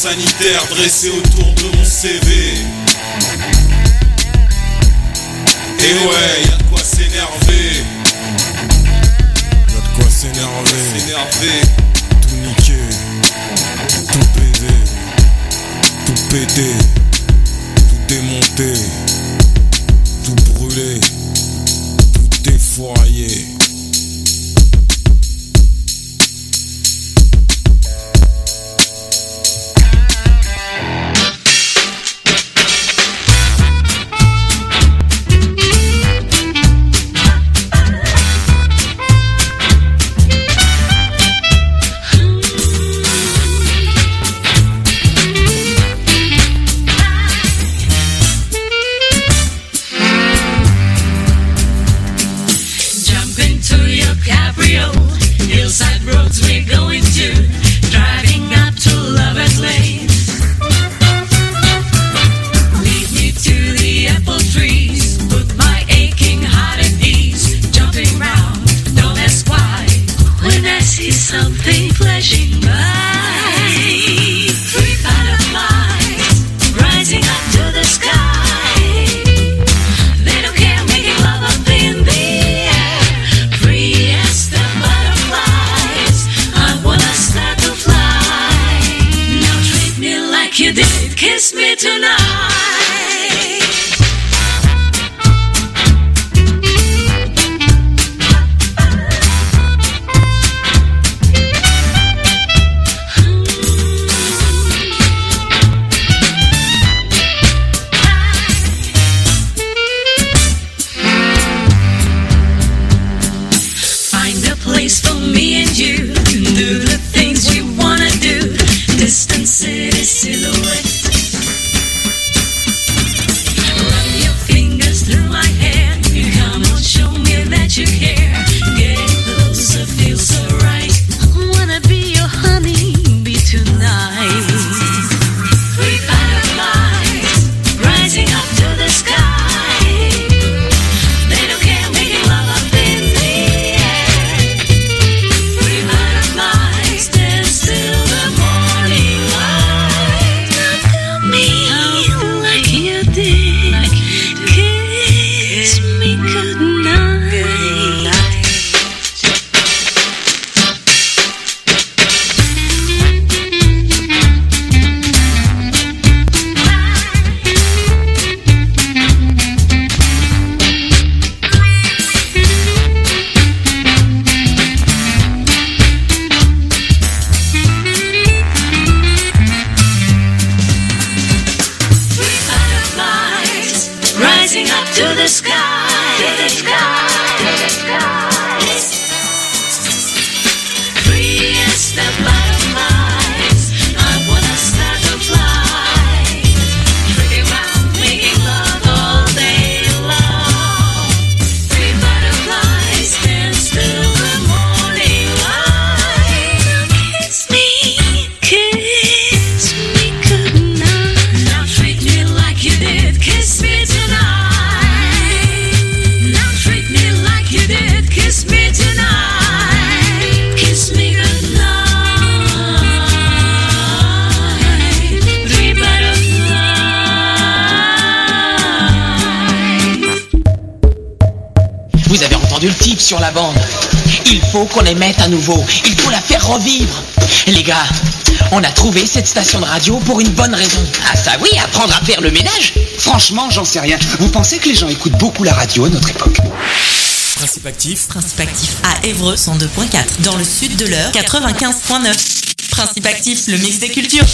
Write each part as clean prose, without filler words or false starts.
sanitaire dressé autour de mon CV. Et ouais, y'a de quoi s'énerver. Y'a de quoi s'énerver. Tout niquer, tout baiser, tout péter, tout démonter, tout brûler, tout défourailler. Sur la bande. Il faut qu'on les mette à nouveau. Il faut la faire revivre. Les gars, on a trouvé cette station de radio pour une bonne raison. Ah ça oui, apprendre à faire le ménage. Franchement, j'en sais rien. Vous pensez que les gens écoutent beaucoup la radio à notre époque? Principe actif à Évreux 102.4. Dans le sud de l'Eure 95.9. Principe actif, le mix des cultures.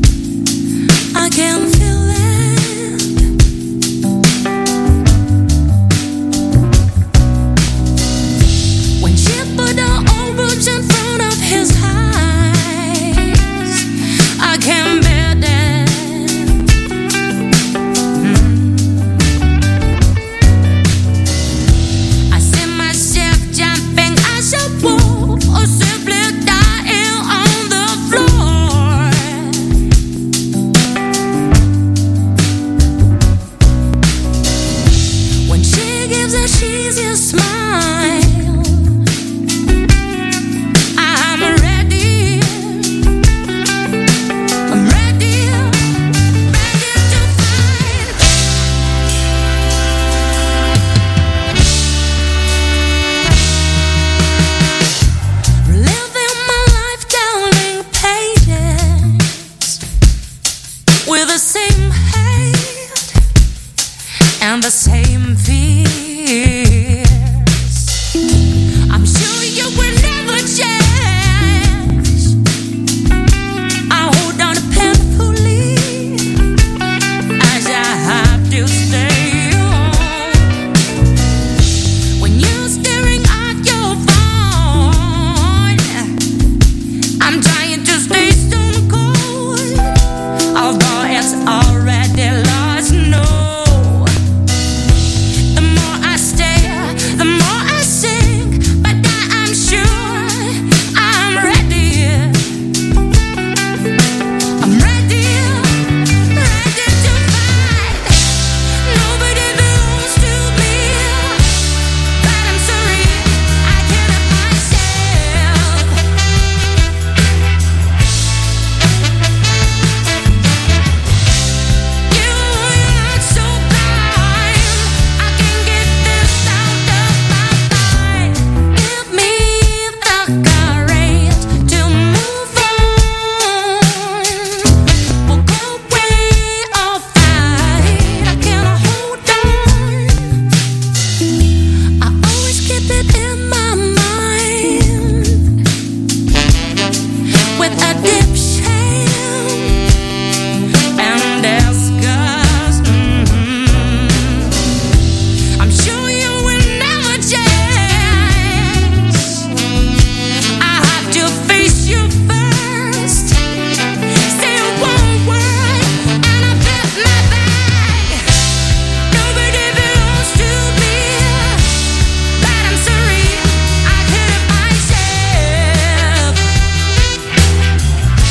I can feel it. with a dipshit and disgust. I'm sure you will never change. I have to face you first. Say one word and I bet my bag. Nobody belongs to me. But I'm sorry, I could have myself.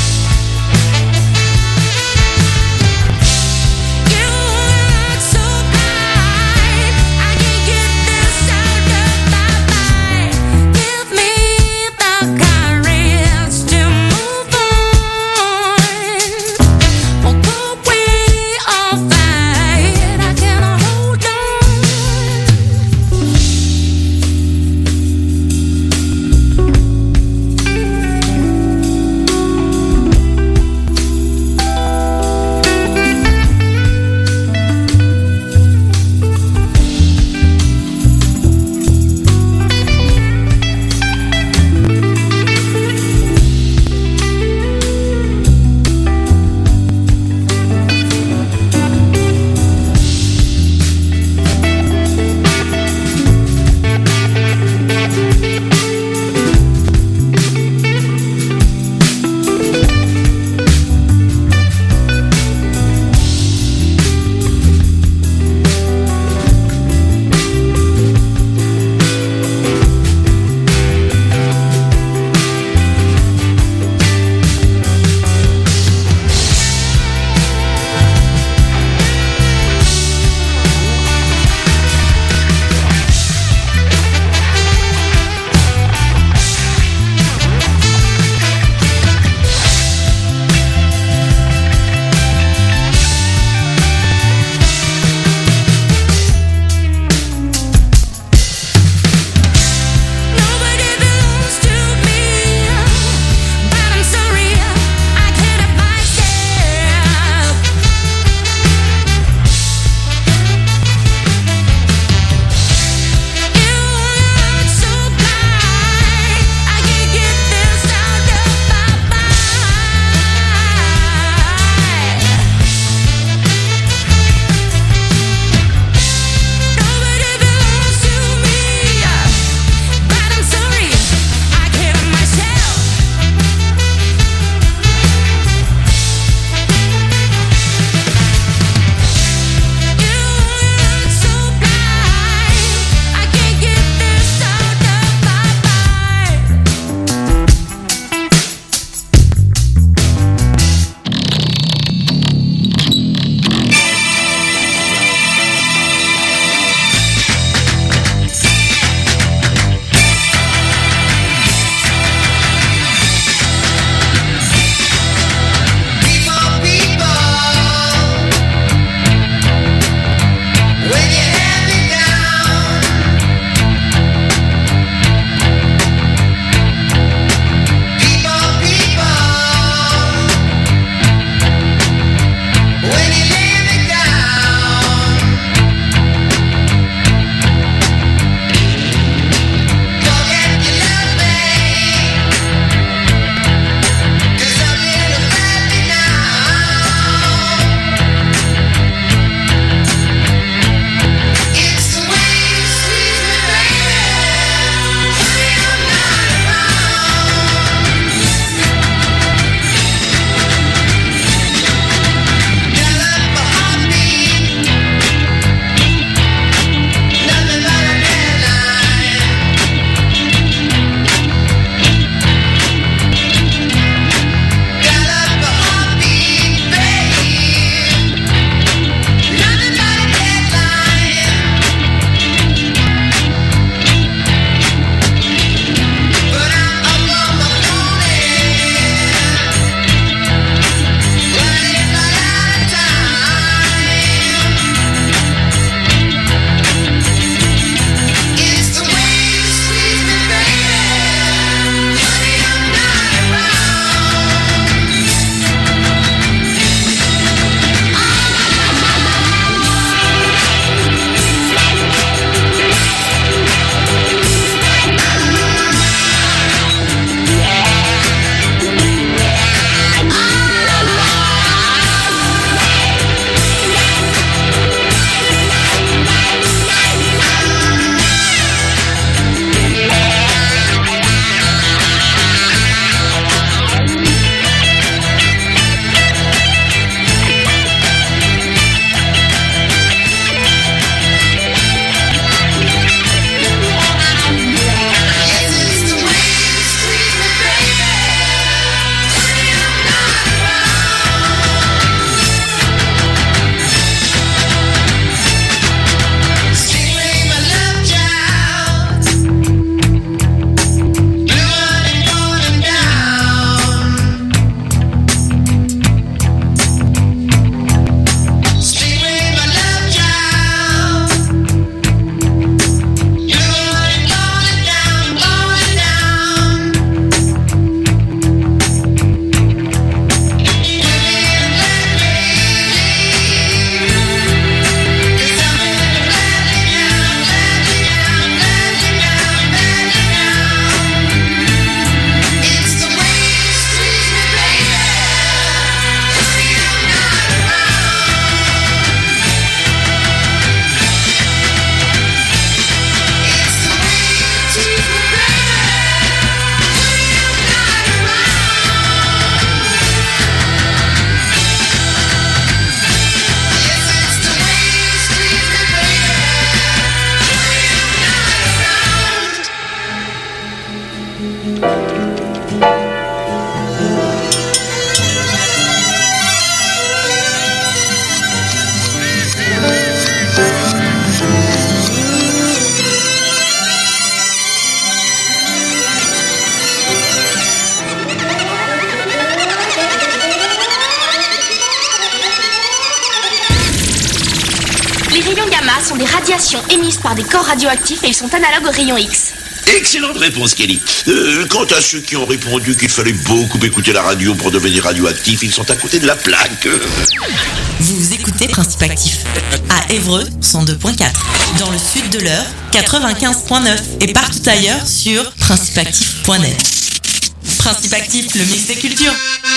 radiations émises par des corps radioactifs et ils sont analogues aux rayons X. Excellente réponse, Kelly. Quant à ceux qui ont répondu qu'il fallait beaucoup écouter la radio pour devenir radioactif, ils sont à côté de la plaque. Vous écoutez Principe Actif à Évreux 102.4, dans le sud de l'Eure 95.9 et partout ailleurs sur principeactif.net. Principe Actif, le mix des cultures.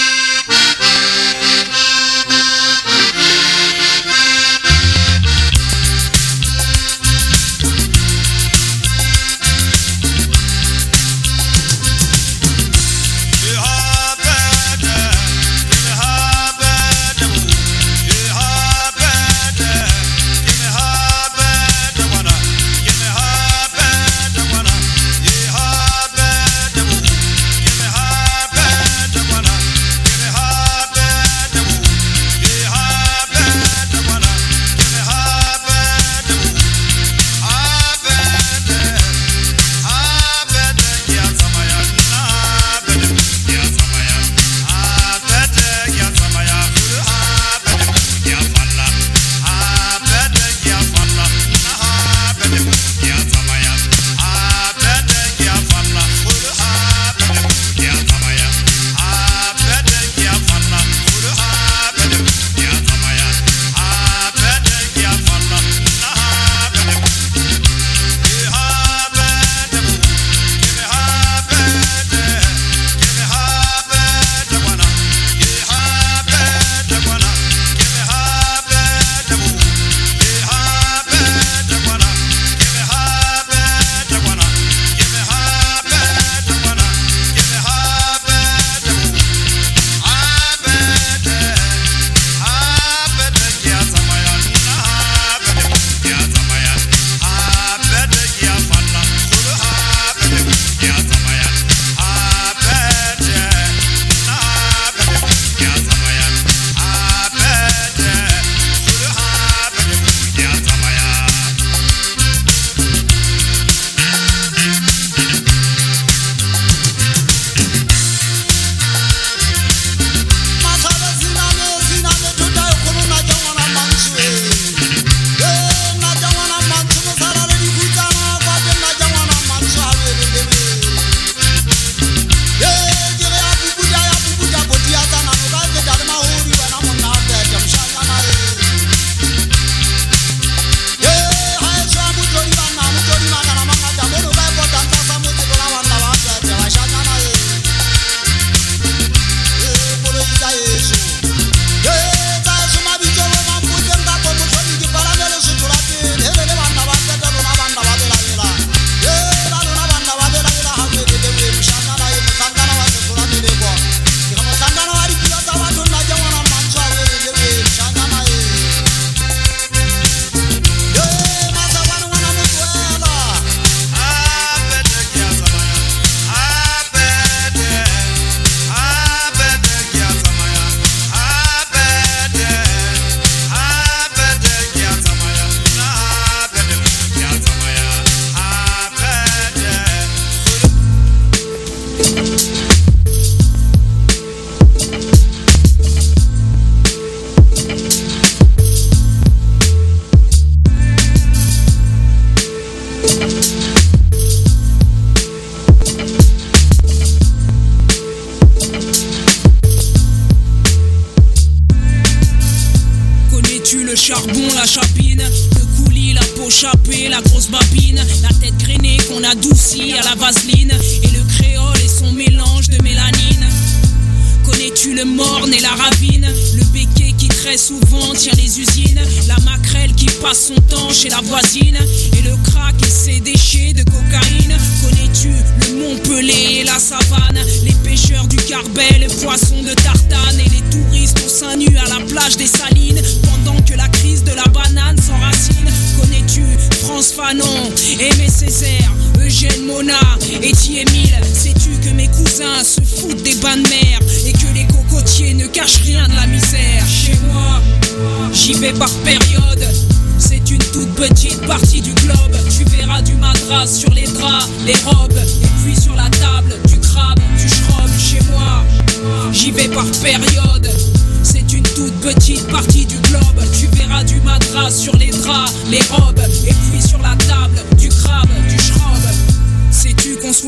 charbon, la chapine, le coulis, la peau chapée, la grosse babine, la tête grainée qu'on adoucit à la vaseline, et le créole et son mélange de mélanine. Connais-tu le morne et la ravine, le béquet qui très souvent tient les usines, la maquerelle qui passe son temps chez la voisine, et le crack et ses déchets de cocaïne. Connais-tu le Mont-Pelé et la savane, les pêcheurs du Carbet, les poissons de Tartane, et les touristes au sein nu à la plage des Salines, pendant que la crise de la banane s'enracine. Connais-tu France Fanon, Aimé Césaire, Eugène Mona, Émile? Sais-tu que mes cousins se foutent des bains de mer et que les cocotiers ne cachent rien de la misère? Chez moi, j'y vais par période, c'est une toute petite partie du globe. Tu verras du madras sur les draps, les robes, et puis sur la table, du crabe, du schrob. Chez moi, j'y vais par période, c'est une toute petite partie du globe. Tu verras du madras sur les draps, les robes, et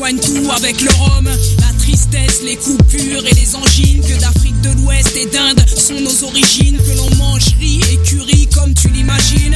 soigne tout avec le rhum. La tristesse, les coupures et les angines, que d'Afrique de l'Ouest et d'Inde sont nos origines. Que l'on mange riz et curry comme tu l'imagines.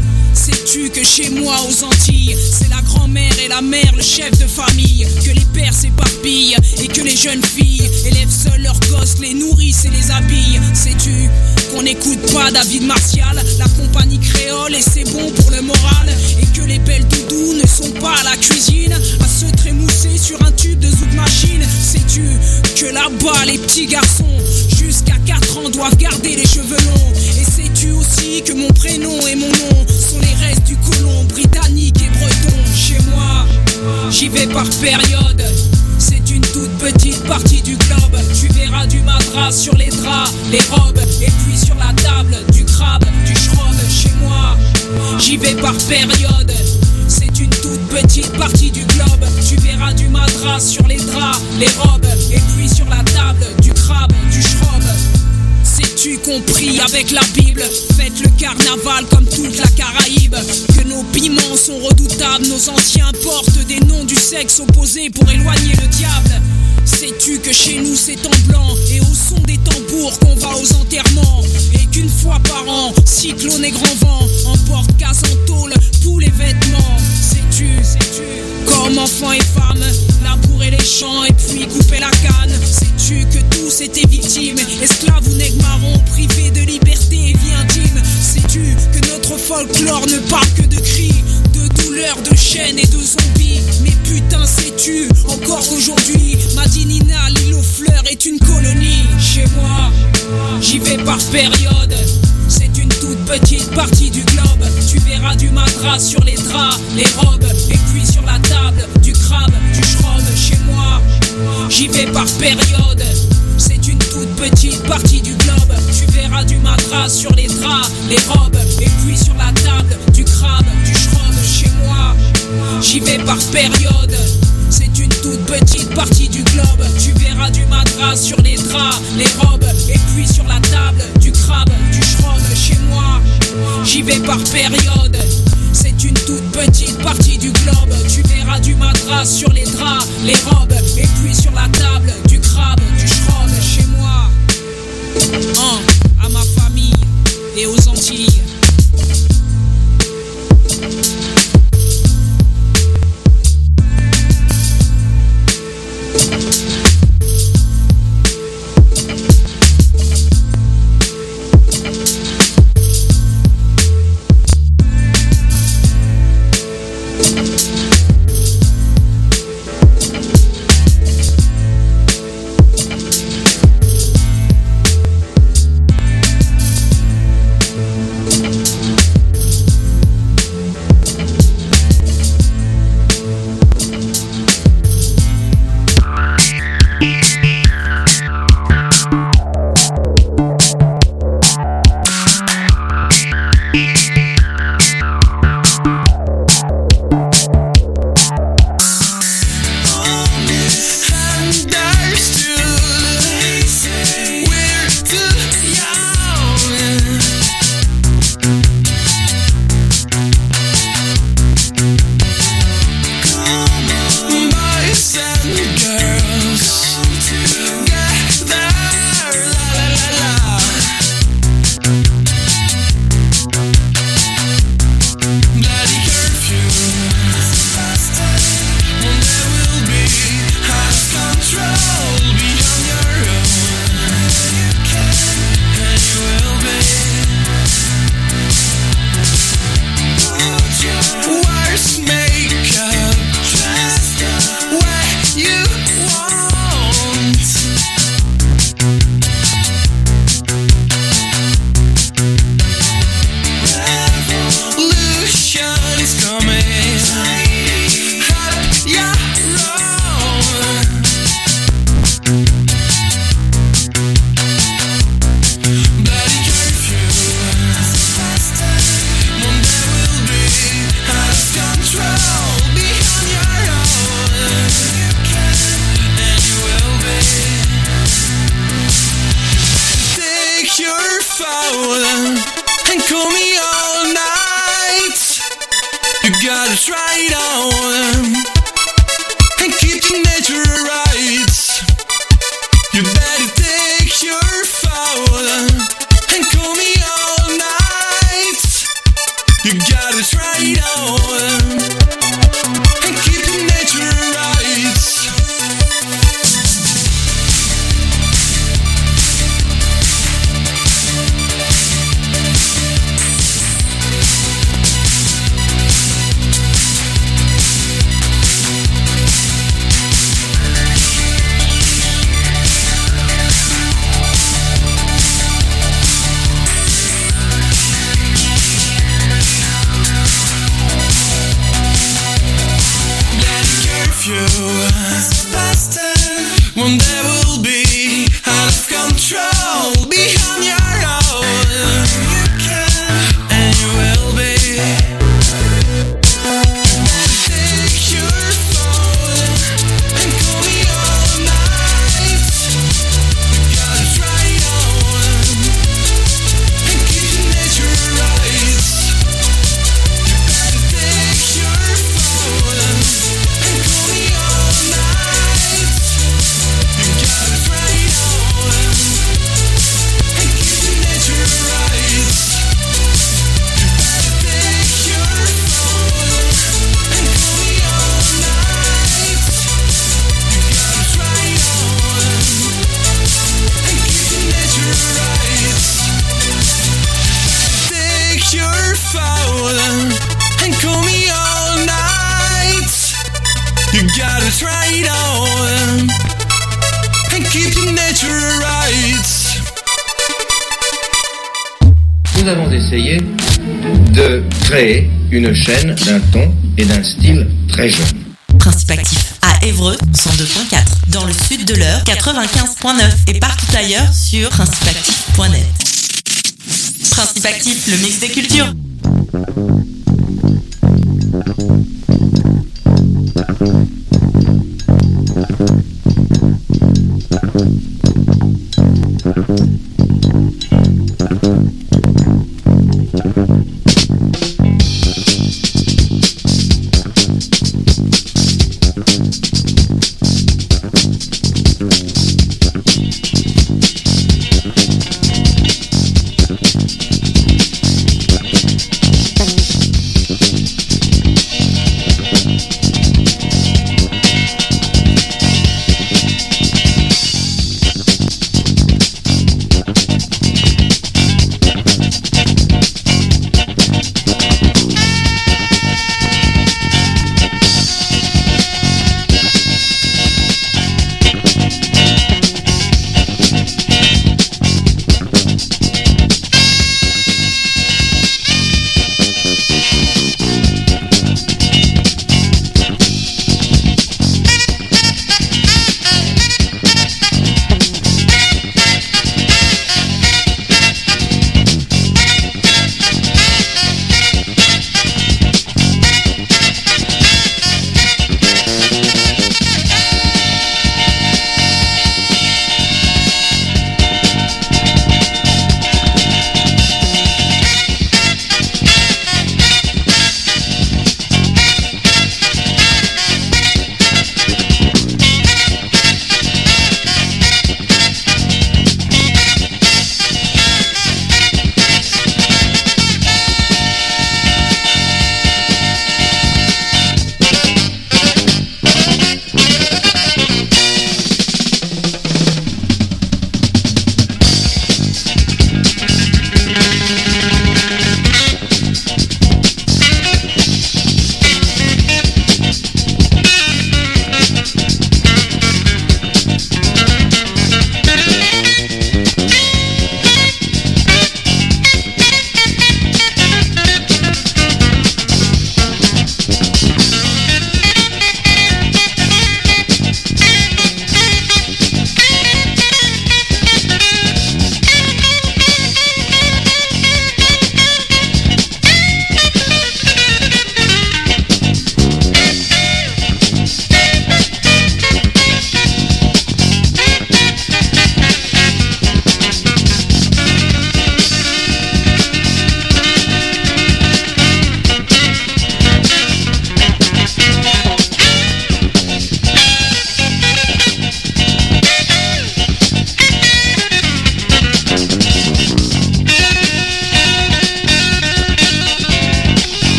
Sais-tu que chez moi aux Antilles, c'est la grand-mère et la mère, le chef de famille. Que les pères s'éparpillent et que les jeunes filles élèvent seuls leurs gosses, les nourrissent et les habillent. Sais-tu qu'on n'écoute pas David Martial, la compagnie créole et c'est bon pour le moral. Et que les belles doudous ne sont pas à la cuisine à se trémousser sur un tube de zouk machine. Sais-tu que là-bas les petits garçons jusqu'à 4 ans doivent garder les cheveux longs. Et sais-tu aussi que mon prénom et mon nom sont les restes du colon britannique et breton. Chez moi, j'y vais par période. C'est une toute petite partie du globe. Tu verras du madras sur les draps, les robes, et puis sur la table, du crabe, du schrob. Chez moi, j'y vais par période. C'est une toute petite partie du globe. Tu verras du madras sur les draps, les robes, et puis sur la table, du crabe, du schrob. Sais-tu compris avec la Bible? Faites le carnaval comme toute la Caraïbe. Que nos piments sont redoutables. Nos anciens portent des noms du sexe opposé pour éloigner le diable. Sais-tu que chez nous c'est en blanc et au son des tambours qu'on va aux enterrements. Et qu'une fois par an, cyclone et grand vent emportent casse en tôle tous les vêtements. Sais-tu, comme enfants et femmes, labourer les champs et puis couper la canne. Sais-tu que tous étaient victimes, esclaves ou nègres marrons, privés de liberté et vie intime. Sais-tu que notre folklore ne parle que de cris, de douleurs, de chaînes et de zombies. Mais putain, sais-tu encore qu'aujourd'hui Madinina, l'île aux fleurs est une colonie. Chez moi, j'y vais par période. C'est une toute petite partie du globe. Tu verras du madras sur les draps, les robes, et puis sur la table, du crabe, du schrob. Chez moi, j'y vais par période. C'est une toute petite partie du globe. Tu verras du madras sur les draps, les robes, et puis sur la table, du crabe, du schrob. Chez moi, j'y vais par période. C'est une toute petite partie du globe. Tu verras du madras sur les draps, les robes, et puis sur la table, du crabe, du schrob. Chez moi, j'y vais par période. C'est une toute petite partie du globe. Tu verras du madras sur les draps, les robes, et puis sur la table, du crabe, du schrob. Chez moi, à ma famille et aux Antilles. gotta try it on and keep better take your phone and call me all night. You gotta try it on and keep your nature right. One day we'll be out of control, behind your own. You can, and you will be. Take your phone and call me all night. You gotta try it on and keep your nature right. You better take your phone and call me all night. You gotta try it on and keep your nature right. You better take your phone and call me all night. You gotta try it on and keep your nature right. Take your phone and call me all night. You gotta try it on and keep your nature right. Nous avons essayé de créer une chaîne d'un ton et d'un style très jeune. Principe actif à Évreux 102.4, dans le sud de l'Eure 95.9 et partout ailleurs sur principeactif.net. Principe actif, le mix des cultures.